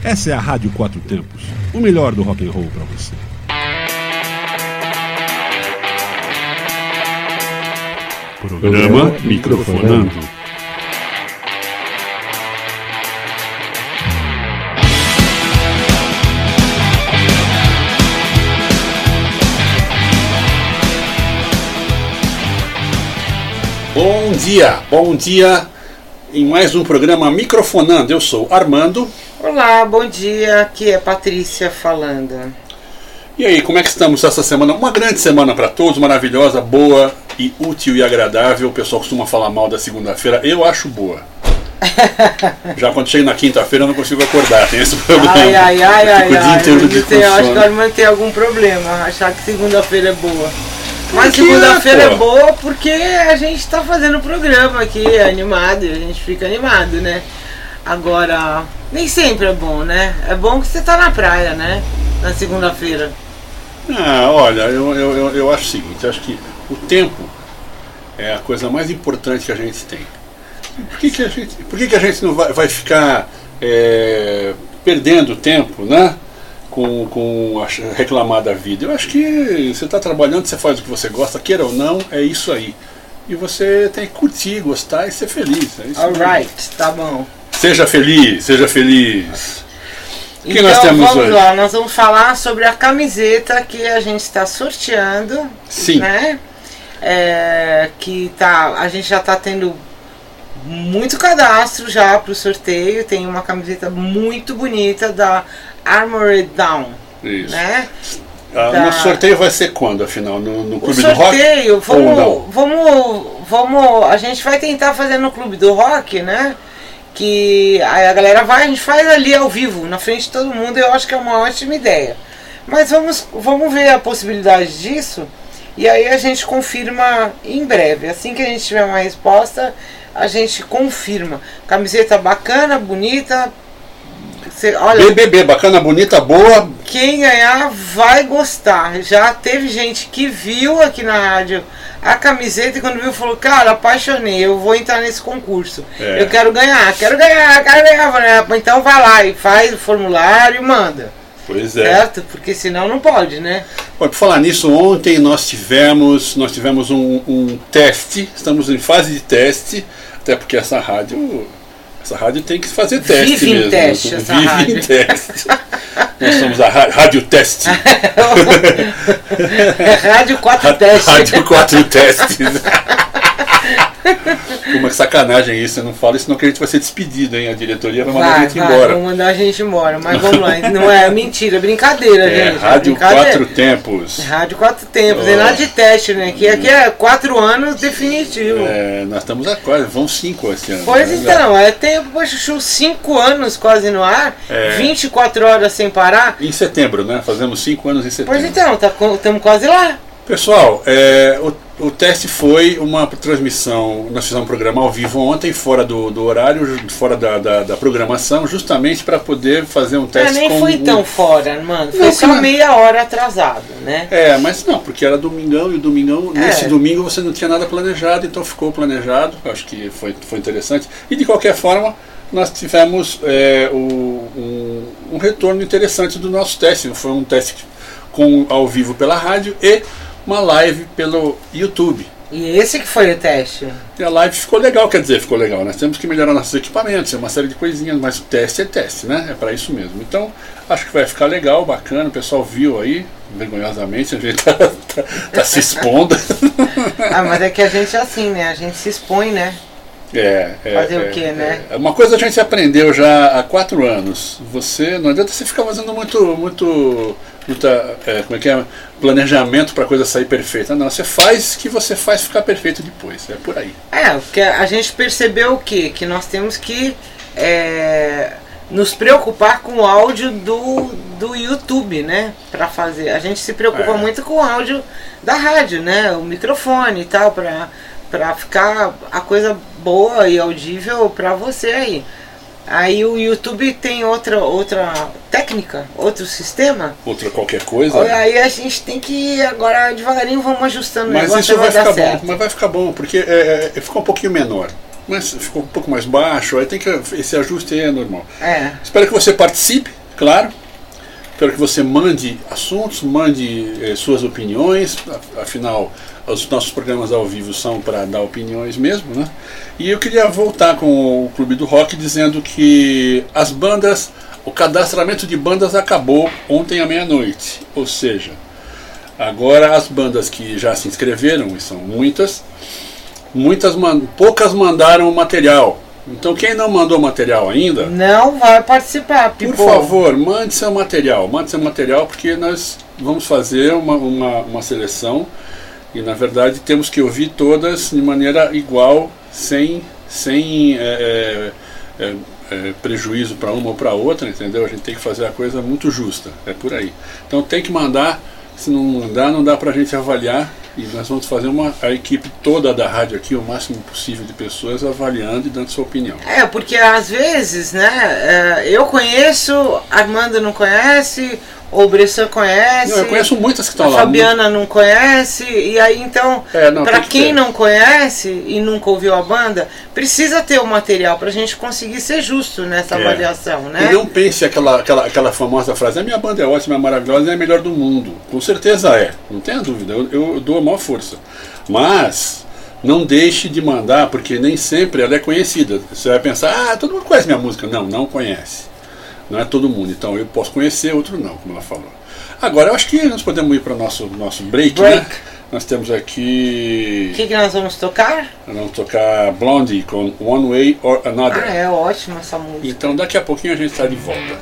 Essa é a Rádio Quatro Tempos, o melhor do rock and roll para você. Programa Microfonando. Bom dia em mais um programa Microfonando. Eu sou Armando. Olá, bom dia, aqui é Patrícia falando. E aí, como é que estamos essa semana? Uma grande semana para todos, maravilhosa, boa e útil e agradável. O pessoal costuma falar mal da segunda-feira, eu acho boa. Já quando chego na quinta-feira eu não consigo acordar, tem esse problema. Ai, o dia inteiro de eu acho que o Armando tem algum problema, achar que segunda-feira é boa. Mas segunda-feira é boa porque a gente está fazendo o programa aqui, é animado, e a gente fica animado, né? Agora, nem sempre é bom, né? É bom que você tá na praia, né? Na segunda-feira. Olha, eu acho o seguinte, acho que o tempo é a coisa mais importante que a gente tem. Por que a gente não vai ficar perdendo tempo, né? Com reclamar da vida? Eu acho que você está trabalhando, você faz o que você gosta, queira ou não, é isso aí. E você tem que curtir, gostar e ser feliz. É isso. Alright, tá bom. Seja feliz, seja feliz. O que então, nós temos vamos hoje? Lá, nós vamos falar sobre a camiseta que a gente está sorteando. Sim. Né? A gente já está tendo muito cadastro já para o sorteio. Tem uma camiseta muito bonita da Armored Down. Isso. Né? O sorteio vai ser quando, afinal? No Clube do Rock? O sorteio, a gente vai tentar fazer no Clube do Rock, né? Que a galera vai, a gente faz ali ao vivo, na frente de todo mundo. Eu acho que é uma ótima ideia. Mas vamos ver a possibilidade disso. E aí a gente confirma em breve. Assim que a gente tiver uma resposta, a gente confirma. Camiseta bacana, bonita. Olha, BBB, bacana, bonita, boa. Quem ganhar vai gostar. Já teve gente que viu aqui na rádio a camiseta e quando viu falou, cara, apaixonei, eu vou entrar nesse concurso. Eu quero ganhar. Então vai lá e faz o formulário e manda. Pois é. Certo? Porque senão não pode, né? Por falar nisso, ontem nós tivemos um teste, estamos em fase de teste, até porque essa rádio tem que fazer teste Vive mesmo. Em teste, essa Vive rádio. em teste. Nós somos a Rádio Teste. Rádio 4 Testes. Rádio 4 Testes. Como é sacanagem isso, eu não falo isso, não que a gente vai ser despedido, hein? A diretoria vai mandar a gente embora. Vão mandar a gente embora, mas vamos lá, não é mentira, é brincadeira, gente. Rádio brincadeira. 4 Tempos. Rádio 4 Tempos, é nada de teste, né? Que aqui é 4 anos definitivo. Nós estamos a quase, vão 5 esse ano. Pois então, é tempo para Chuchu, 5 anos quase no ar, 24 horas sem parar. Em setembro, né? Fazemos 5 anos em setembro. Pois então, estamos quase lá. Pessoal, o teste foi uma transmissão, nós fizemos um programa ao vivo ontem, fora do horário, fora da programação, justamente para poder fazer um teste. Nem foi tão fora, mano, foi só meia hora atrasado, né? Mas não, porque era domingão, e o domingão, nesse domingo você não tinha nada planejado, então ficou planejado, acho que foi interessante. E de qualquer forma, nós tivemos um retorno interessante do nosso teste. Foi um teste ao vivo pela rádio e uma live pelo YouTube. E esse que foi o teste? E a live ficou legal, ficou legal. Nós temos que melhorar nossos equipamentos, uma série de coisinhas, mas o teste é teste, né? É para isso mesmo. Então, acho que vai ficar legal, bacana. O pessoal viu aí, vergonhosamente, a gente tá se expondo. Mas é que a gente é assim, né? A gente se expõe, né? Fazer o quê, né? Uma coisa a gente aprendeu já há 4 anos. Não adianta você ficar fazendo planejamento para a coisa sair perfeita. Não, você faz o que você faz ficar perfeito depois. É por aí. Porque a gente percebeu o quê? Que nós temos que nos preocupar com o áudio do YouTube, né? Para fazer. A gente se preocupa muito com o áudio da rádio, né? O microfone e tal, para ficar a coisa boa e audível para você aí. Aí o YouTube tem outra técnica, outro sistema. Outra qualquer coisa. Aí a gente tem que agora devagarinho vamos ajustando o negócio. Mas isso vai ficar bom. Mas vai ficar bom, porque ficou um pouquinho menor. mas ficou um pouco mais baixo, aí tem que esse ajuste aí é normal. Espero que você participe, claro. Espero que você mande assuntos, mande suas opiniões, afinal os nossos programas ao vivo são para dar opiniões mesmo, né? E eu queria voltar com o Clube do Rock dizendo que as bandas, o cadastramento de bandas acabou ontem à meia-noite, ou seja, agora as bandas que já se inscreveram, e são poucas mandaram o material. Então quem não mandou material ainda, não vai participar, por favor, mande seu material, porque nós vamos fazer uma seleção e na verdade temos que ouvir todas de maneira igual, sem prejuízo para uma ou para outra, entendeu? A gente tem que fazer a coisa muito justa, é por aí. Então tem que mandar, se não mandar, não dá para a gente avaliar. E nós vamos fazer a equipe toda da rádio aqui, o máximo possível de pessoas avaliando e dando sua opinião. Porque às vezes, né, eu conheço, Armando não conhece, o Bressan conhece. Não, eu conheço muitas que estão lá. A Fabiana não conhece, e aí então, para quem não conhece e nunca ouviu a banda, precisa ter o material para a gente conseguir ser justo nessa avaliação, né? E não pense aquela famosa frase, a minha banda é ótima, é maravilhosa, é a melhor do mundo. Com certeza não tenha dúvida, eu dou a maior força. Mas não deixe de mandar, porque nem sempre ela é conhecida. Você vai pensar, todo mundo conhece minha música. Não conhece. Não é todo mundo, então eu posso conhecer, outro não, como ela falou. Agora, eu acho que nós podemos ir para o nosso break, né? Nós temos aqui... O que nós vamos tocar? Nós vamos tocar Blondie com One Way or Another. É ótima essa música. Então daqui a pouquinho a gente está de volta.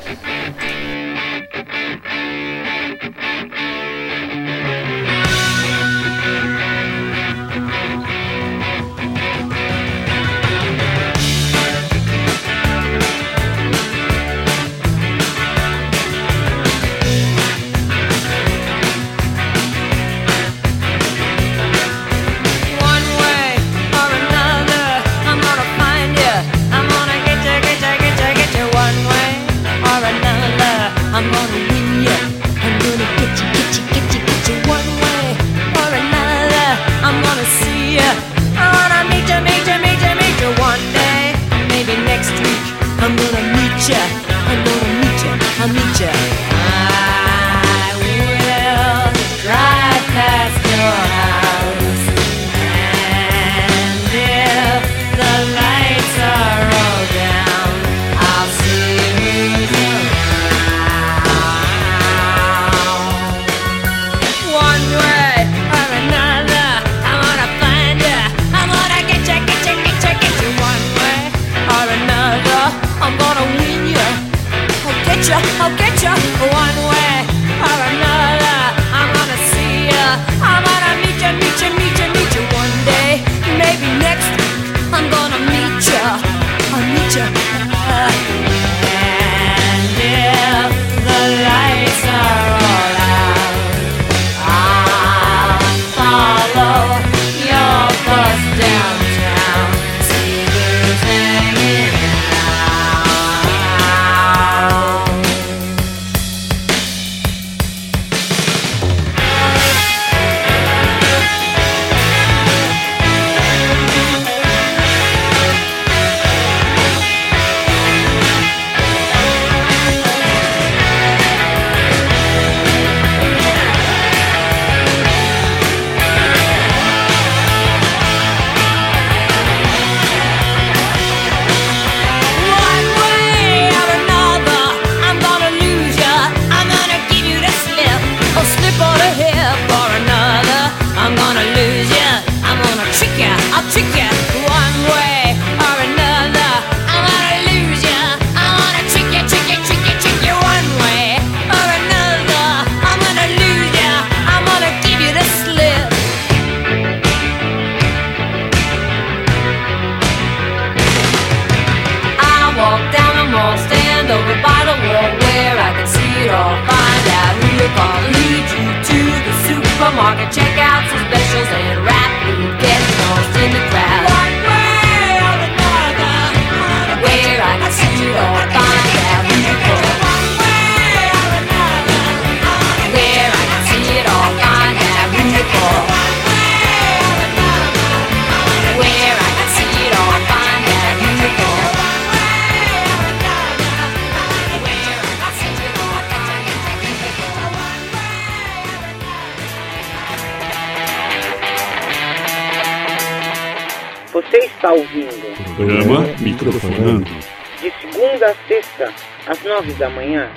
I'll get you one way or another. I'm gonna see you. I'm gonna meet you one day. Maybe next week I'm gonna meet you. I'll meet you. And if the lights are all out, I'll follow your bus downtown. See who's hanging out. Supermarket, check out some specials and rap food, get lost in the crowd. One way or another, where I can see it all, find out who you are. One way or another, where I can see it all, find out who you are. One way or another, where I can see it all, find está ouvindo. Programa Microfonando. De segunda a sexta, às 9 da manhã.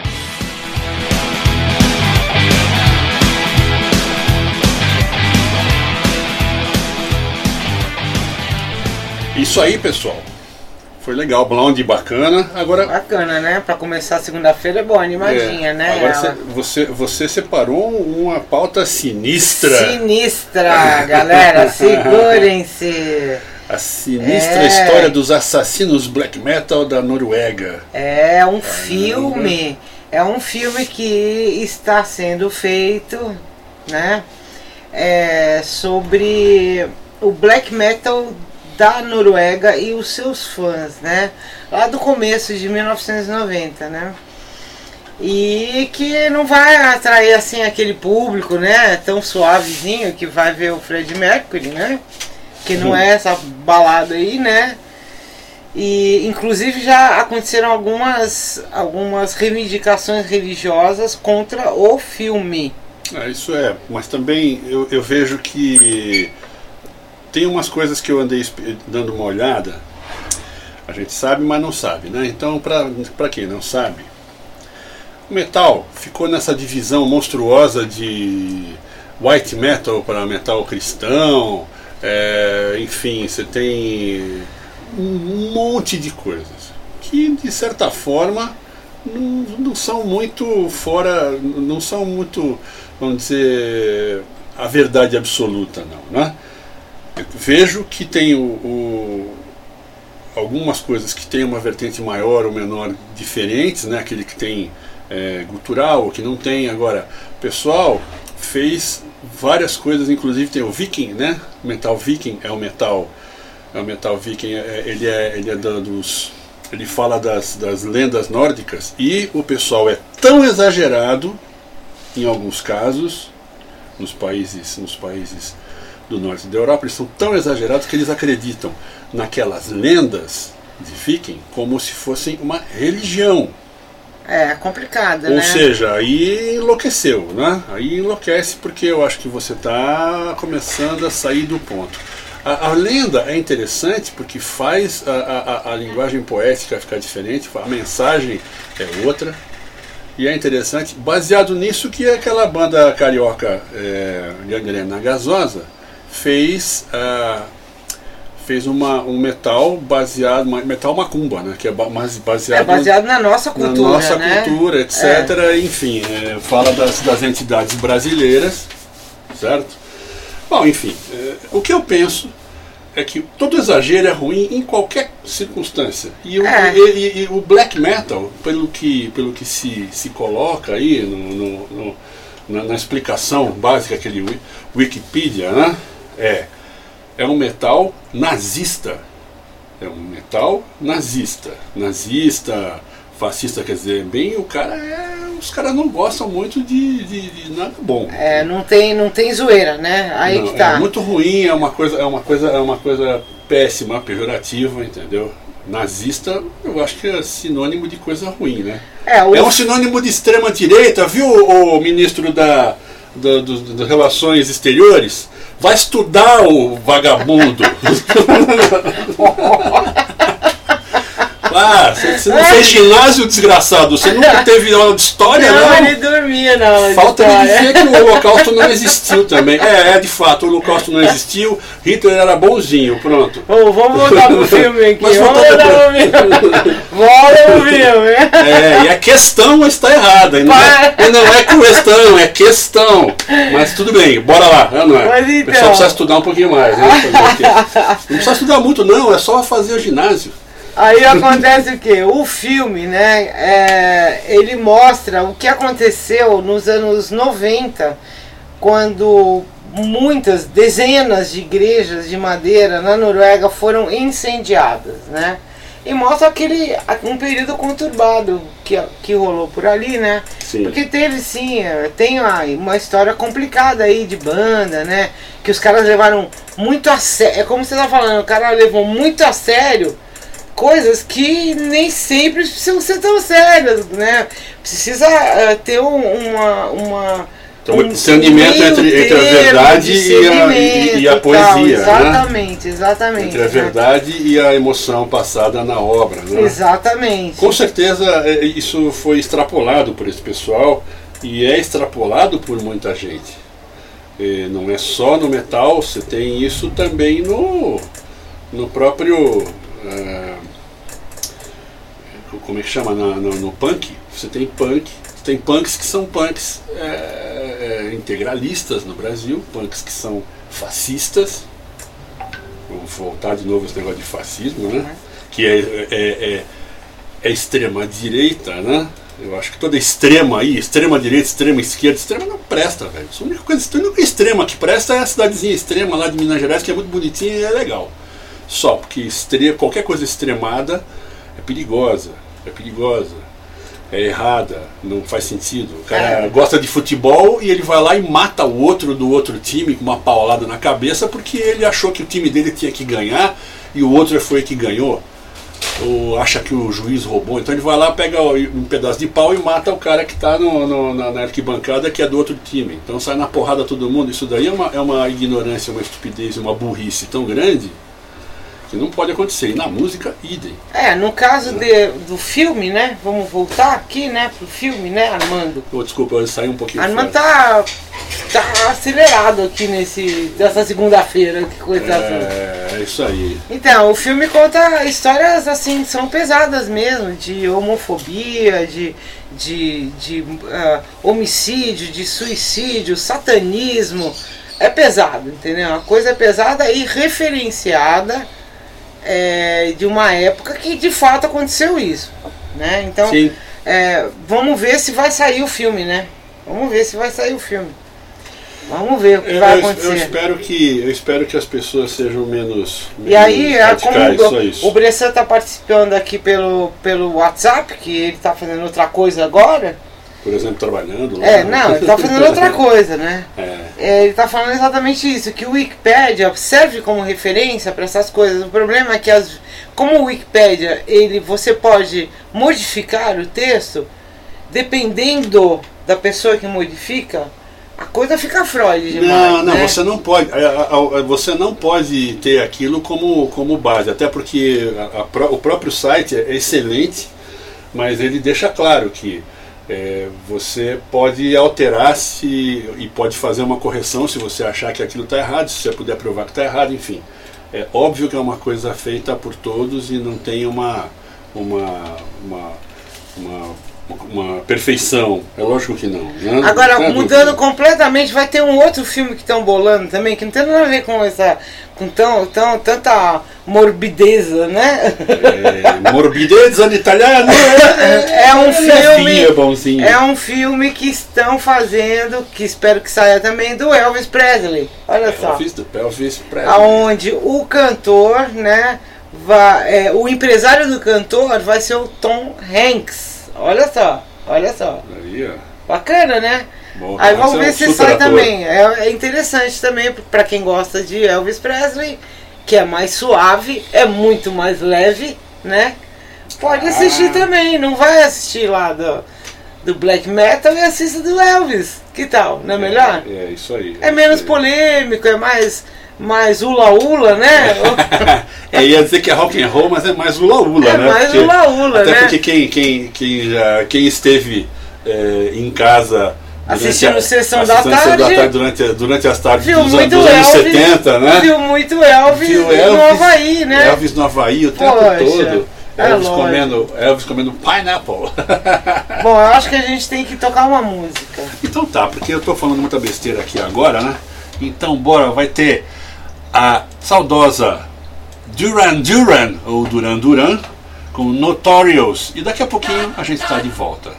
Isso aí, pessoal. Foi legal, Blonde, bacana. Agora, Bacana, né? Pra começar segunda-feira é bom, animadinha, né? Agora você separou uma pauta sinistra. Sinistra, galera, segurem-se. A sinistra história dos assassinos black metal da Noruega. É um filme. É um filme que está sendo feito, né? Sobre o black metal da Noruega e os seus fãs, né? Lá do começo de 1990, né? E que não vai atrair assim aquele público, né? Tão suavezinho que vai ver o Freddie Mercury, né? Que não é essa balada aí, né? E inclusive já aconteceram algumas reivindicações religiosas contra o filme. Isso é, mas também eu vejo que tem umas coisas que eu andei dando uma olhada. A gente sabe, mas não sabe, né? Então, pra quem não sabe, o metal ficou nessa divisão monstruosa de white metal para metal cristão. Enfim, você tem um monte de coisas que, de certa forma, não são muito fora, não são muito, vamos dizer, a verdade absoluta, não, né? Eu vejo que tem algumas coisas que tem uma vertente maior ou menor diferentes, né? Aquele que tem gutural, o que não tem. Agora, o pessoal fez várias coisas, inclusive tem o Viking, né? O metal Viking é o metal Viking, ele fala das lendas nórdicas, e o pessoal é tão exagerado em alguns casos nos países do norte da Europa, eles são tão exagerados que eles acreditam naquelas lendas de Viking como se fossem uma religião. É complicada, Ou né? seja, aí enlouqueceu, né? Aí enlouquece porque eu acho que você está começando a sair do ponto. A lenda é interessante porque faz a linguagem poética ficar diferente, a mensagem é outra. E é interessante, baseado nisso que aquela banda carioca Gangrena Gasosa fez um metal baseado, metal macumba, né? Que é baseado na nossa cultura, na nossa né? cultura, etc. Enfim, fala das entidades brasileiras, certo? Bom, enfim, o que eu penso é que todo exagero é ruim em qualquer circunstância. E o black metal, pelo que se coloca aí na explicação básica, aquele Wikipedia, né? É um metal nazista. É um metal nazista. Nazista, fascista, quer dizer, bem, os caras não gostam muito de nada bom. Não tem zoeira, né? Aí que tá. É muito ruim, é uma coisa péssima, pejorativa, entendeu? Nazista, eu acho que é sinônimo de coisa ruim, né? É um sinônimo de extrema direita, viu, o ministro das Relações Exteriores? Vai estudar, o vagabundo! Você não fez ginásio, desgraçado? Você nunca teve aula de história, não? Não, ele dormia na aula de Falta história. de dizer que o Holocausto não existiu também. De fato, o Holocausto não existiu, Hitler era bonzinho, pronto. Vamos voltar pro filme aqui. Mas Vamos voltar pro filme. E a questão está errada. Não é questão, é questão. Mas tudo bem, bora lá. Não é? Mas então, o pessoal precisa estudar um pouquinho mais. Né? Não precisa estudar muito, não, é só fazer o ginásio. Aí acontece o quê? O filme, né, ele mostra o que aconteceu nos anos 90, quando dezenas de igrejas de madeira na Noruega foram incendiadas, né? E mostra um período conturbado que rolou por ali, né? Sim. Porque tem uma história complicada aí de banda, né? Que os caras levaram muito a sério, é como você tá falando, o cara levou muito a sério coisas que nem sempre precisam ser tão sérias, né? Precisa ter Então, discernimento entre a verdade e a poesia. Exatamente, né? exatamente. Entre a verdade e a emoção passada na obra. Né? Exatamente. Com certeza isso foi extrapolado por esse pessoal e é extrapolado por muita gente. Não é só no metal, você tem isso também no próprio... como é que chama? No punk. Você tem punk. Tem punks que são punks integralistas no Brasil, punks que são fascistas. Vamos voltar de novo esse negócio de fascismo, né? Que é extrema direita, né? Eu acho que toda extrema direita, extrema esquerda, extrema não presta, velho. A única coisa extrema que presta é a cidadezinha extrema lá de Minas Gerais, que é muito bonitinha e é legal. Só porque qualquer coisa extremada é perigosa. É errada, não faz sentido. O cara gosta de futebol e ele vai lá e mata o outro do outro time com uma paulada na cabeça porque ele achou que o time dele tinha que ganhar e o outro foi que ganhou. Ou acha que o juiz roubou. Então ele vai lá, pega um pedaço de pau e mata o cara que está na arquibancada, que é do outro time. Então sai na porrada todo mundo. Isso daí é uma ignorância, uma estupidez, uma burrice tão grande que não pode acontecer. E na música, idem. No caso do filme, né? Vamos voltar aqui, né? Pro filme, né, Armando? Desculpa, eu saí um pouquinho. Armando tá acelerado aqui dessa segunda-feira. Que coisa. É isso aí. Então, o filme conta histórias assim, são pesadas mesmo, de homofobia, de homicídio, de suicídio, satanismo. É pesado, entendeu? A coisa é pesada e referenciada. De uma época que de fato aconteceu isso, né? Então vamos ver se vai sair o filme, né? Vamos ver o que vai acontecer. Eu espero que as pessoas sejam menos e aí, radicais, como só isso. O Bressan está participando aqui pelo WhatsApp, que ele está fazendo outra coisa agora. Por exemplo, trabalhando. Não, ele está fazendo outra coisa, né? Ele está falando exatamente isso, que o Wikipedia serve como referência para essas coisas. O problema é que, como o Wikipedia, você pode modificar o texto, dependendo da pessoa que modifica, a coisa fica Freud demais. Não, né? Você não pode ter aquilo como base, até porque o próprio site é excelente, mas ele deixa claro que você pode alterar e pode fazer uma correção se você achar que aquilo está errado, se você puder provar que está errado, enfim. É óbvio que é uma coisa feita por todos e não tem uma perfeição. É lógico que não. Né? Agora, mudando completamente, vai ter um outro filme que estão bolando também, que não tem nada a ver com tanta morbideza, né? Morbidezza in italiano é um filme que estão fazendo, que espero que saia também, do Elvis Presley. Olha só. Elvis Presley. Onde o cantor, né, o empresário do cantor vai ser o Tom Hanks. Olha só. Aí, bacana, né? Bom, aí vamos ver se sai também. É interessante também para quem gosta de Elvis Presley, que é mais suave, é muito mais leve, né? Pode assistir também, não vai assistir lá do black metal e assista do Elvis. Que tal? Não é melhor? É isso aí. É menos polêmico, é mais ula-ula, né? Ia dizer que é rock and roll, mas é mais ula-ula, né? É mais ula-ula, né? Até porque quem esteve em casa assistindo Sessão da Tarde durante as tardes viu dos muito anos Elvis, 70, né? Viu muito Elvis no Havaí, né? Elvis no Havaí o tempo todo. Elvis comendo pineapple. Bom, eu acho que a gente tem que tocar uma música. Então tá, porque eu tô falando muita besteira aqui agora, né? Então bora, vai ter a saudosa Duran Duran, ou Duran Duran, com Notorious. E daqui a pouquinho a gente está de volta.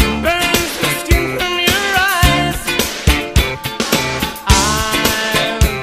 Burns the skin from your eyes.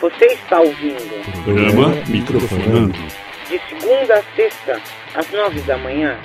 Você está ouvindo Programa Microfonando. de segunda a sexta, às 9 da manhã.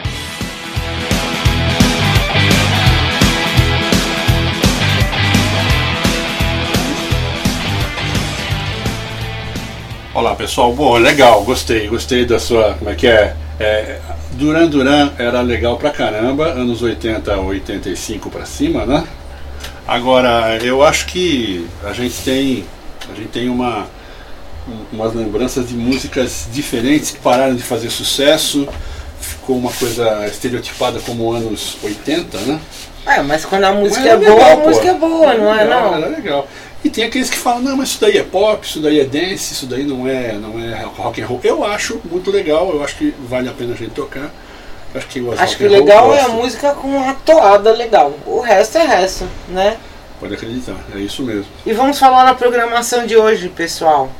Olá pessoal, bom, legal, gostei da sua, como é que é? Duran Duran era legal pra caramba, anos 80, 85 pra cima, né? Agora, eu acho que a gente tem umas lembranças de músicas diferentes que pararam de fazer sucesso, ficou uma coisa estereotipada como anos 80, né? Mas quando a música Mas é boa, legal, a música é boa, não é legal, não? Era legal. E tem aqueles que falam, não, mas isso daí é pop, isso daí é dance, isso daí não é rock and roll. Eu acho muito legal, eu acho que vale a pena a gente tocar. Acho que o legal é a música com uma toada legal. O resto é resto, né? Pode acreditar, é isso mesmo. E vamos falar na programação de hoje, pessoal.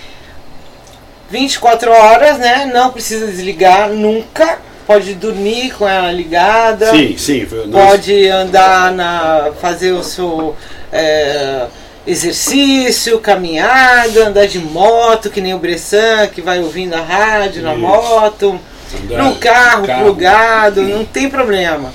24 horas, né? Não precisa desligar nunca. Pode dormir com ela ligada. Sim. Pode andar fazer o seu exercício, caminhada, andar de moto, que nem o Bressan, que vai ouvindo a rádio na moto. No carro plugado, não tem problema.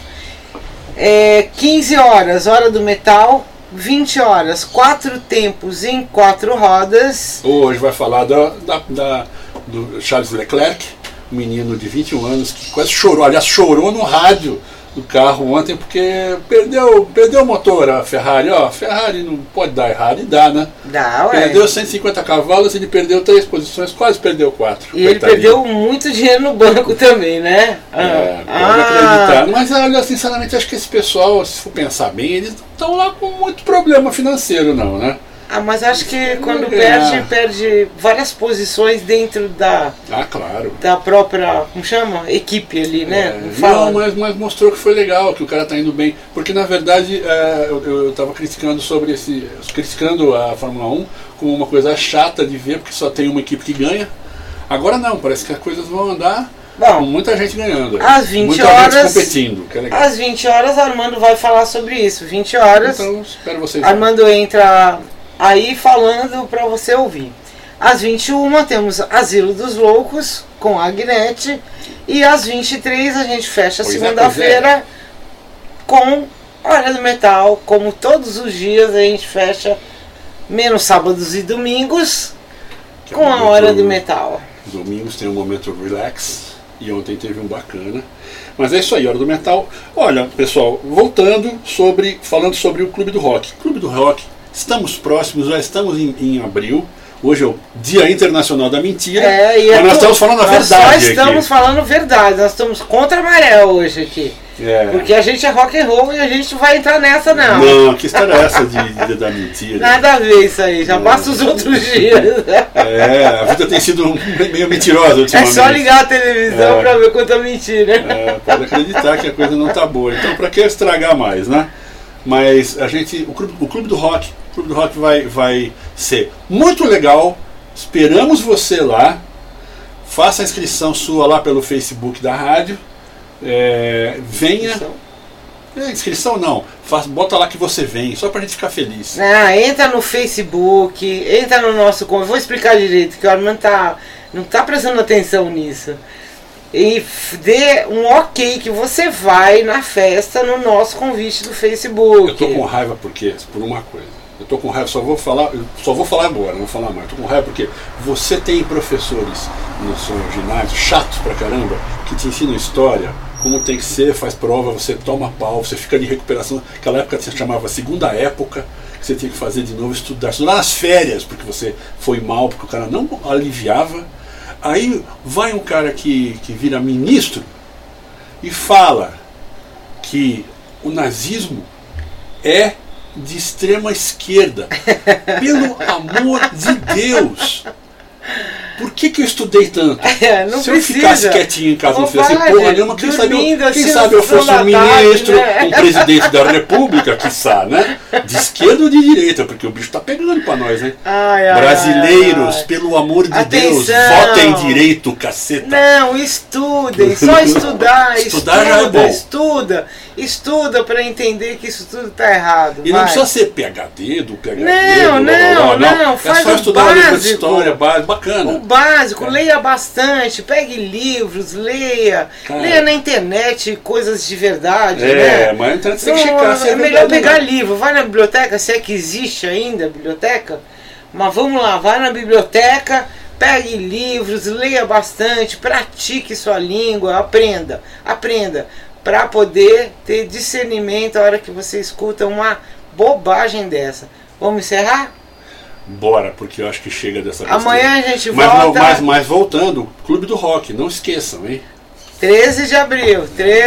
15 horas, hora do metal. 20 horas, 4 tempos em 4 rodas. Hoje vai falar do Charles Leclerc, um menino de 21 anos que quase chorou, aliás, chorou no rádio do carro ontem porque perdeu o motor, a Ferrari. Ó, a Ferrari não pode dar errado, e dá, né? Dá, ué. Perdeu 150 cavalos, ele perdeu 3 posições, quase perdeu 4. E ele perdeu muito dinheiro no banco também, né? Pode acreditar. Mas olha, sinceramente, acho que esse pessoal, se for pensar bem, eles não estão lá com muito problema financeiro, não, né? Mas acho que quando perde várias posições dentro claro. da própria, como chama? Equipe ali, né? Não, mas mostrou que foi legal, que o cara tá indo bem. Porque na verdade eu tava criticando a Fórmula 1 como uma coisa chata de ver, porque só tem uma equipe que ganha. Agora não, parece que as coisas vão andar com muita gente ganhando. Às 20 muita horas. Gente competindo, que é legal. Às 20 horas, Armando vai falar sobre isso. 20 horas. Então, espero vocês. Armando entra aí falando para você ouvir. Às 21 temos Asilo dos Loucos com a Agnete. E às 23 a gente fecha segunda-feira com Hora do Metal. Como todos os dias a gente fecha, menos sábados e domingos, com a Hora do Metal. Domingos tem um momento relax. E ontem teve um bacana. Mas é isso aí, Hora do Metal. Olha, pessoal, falando sobre o Clube do Rock. Clube do Rock. Estamos próximos, já estamos em abril. Hoje é o Dia Internacional da Mentira. Mas nós estamos falando a verdade. Nós estamos falando verdade. Nós estamos contra a maré hoje aqui. Porque a gente é rock and roll e a gente não vai entrar nessa, não. Não, que história é essa de da mentira? Nada a ver isso aí. Já passa os outros dias. A vida tem sido meio mentirosa ultimamente. É só ligar a televisão pra ver quanta mentira. Pode acreditar que a coisa não tá boa. Então, pra que estragar mais, né? Mas o Clube do Rock vai ser muito legal. Esperamos você lá. Faça a inscrição sua lá pelo Facebook da rádio. Venha. Inscrição não. Bota lá que você vem, só pra gente ficar feliz. Entra no Facebook, entra no nosso. Vou explicar direito, que o Armando não tá prestando atenção nisso. E dê um ok que você vai na festa no nosso convite do Facebook. Eu tô com raiva por uma coisa. Eu tô com raiva, só vou falar agora, não vou falar mais. Eu tô com raiva porque você tem professores no seu ginásio, chatos pra caramba, que te ensinam história, como tem que ser, faz prova, você toma pau, você fica de recuperação. Naquela época você chamava segunda época, que você tinha que fazer de novo, estudar nas férias, porque você foi mal, porque o cara não aliviava. Aí vai um cara que vira ministro e fala que o nazismo é de extrema esquerda. Pelo amor de Deus! Por que eu estudei tanto? Se eu ficasse quietinho em casa, não fizesse porra nenhuma, quem sabe eu fosse um ministro, um presidente da república, quiçá, né? De esquerda ou de direita, porque o bicho tá pegando pra nós, né? Brasileiros, pelo amor de Deus, votem direito, caceta. Não, estudem, só estudar, Estudar já é bom. Estuda. Estuda para entender que isso tudo tá errado. E não precisa ser PhD do PhD. Não. Faz é só o estudar um livro de básico. história bacana. O básico, leia bastante, pegue livros, leia na internet coisas de verdade, né? Mas a internet tem que checar se é melhor verdade, pegar né? livro, vai na biblioteca, se é que existe ainda a biblioteca, mas vamos lá, vai na biblioteca, pegue livros, leia bastante, pratique sua língua, aprenda, para poder ter discernimento a hora que você escuta uma bobagem dessa. Vamos encerrar? Bora, porque eu acho que chega dessa besteira. Amanhã a gente volta. Mas voltando, Clube do Rock, não esqueçam, hein? 13 de abril.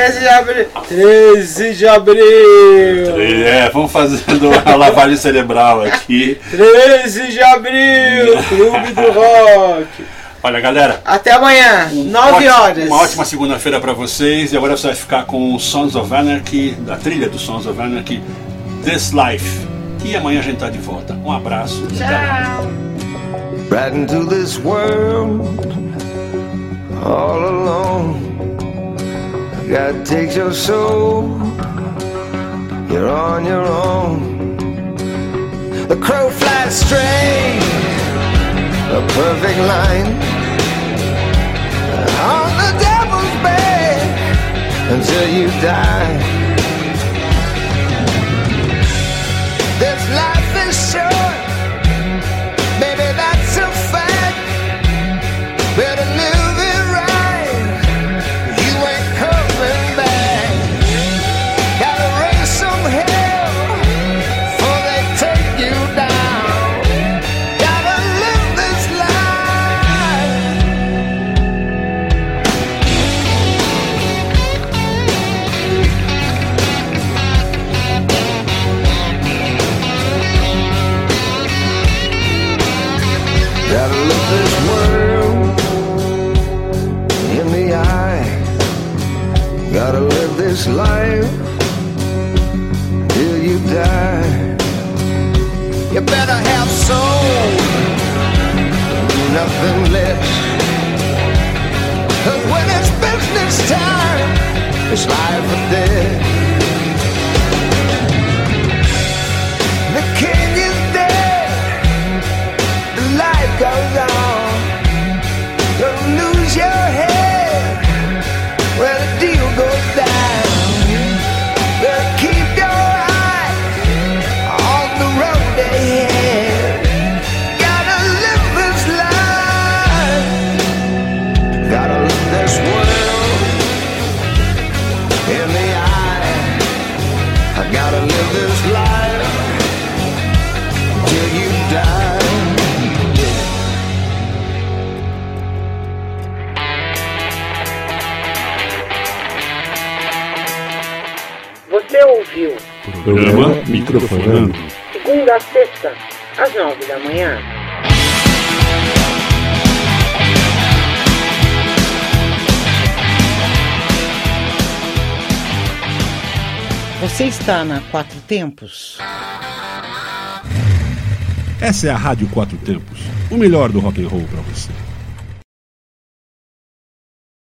Vamos fazendo uma lavagem cerebral aqui. 13 de abril, Clube do Rock. Olha, galera. Até amanhã, 9 horas. Uma ótima segunda-feira para vocês. E agora você vai ficar com o Sons of Anarchy, da trilha do Sons of Anarchy, This Life. E amanhã a gente tá de volta. Um abraço. Tchau. Right into this world, all alone. God takes your soul, you're on your own. The crow flies straight, a perfect line, on the devil's back until you die. This life is short, baby, that's a fact. Better live it right, you ain't coming back. Gotta raise some hell before they take you down. Gotta live this life. Gotta look this world in the eye. Gotta live this life till you die. You better have soul, nothing less. 'Cause when it's business time, it's life or death. The king is dead, the life goes on. Don't lose your head when the deal goes down. Better keep your eye on the road ahead. Gotta live this life. Gotta live this world in the eye. I gotta live this life till you die. Você ouviu Programa Microfonando. segunda a sexta, às 9 da manhã. Você está na Quatro Tempos? Essa é a Rádio Quatro Tempos, o melhor do rock and roll para você.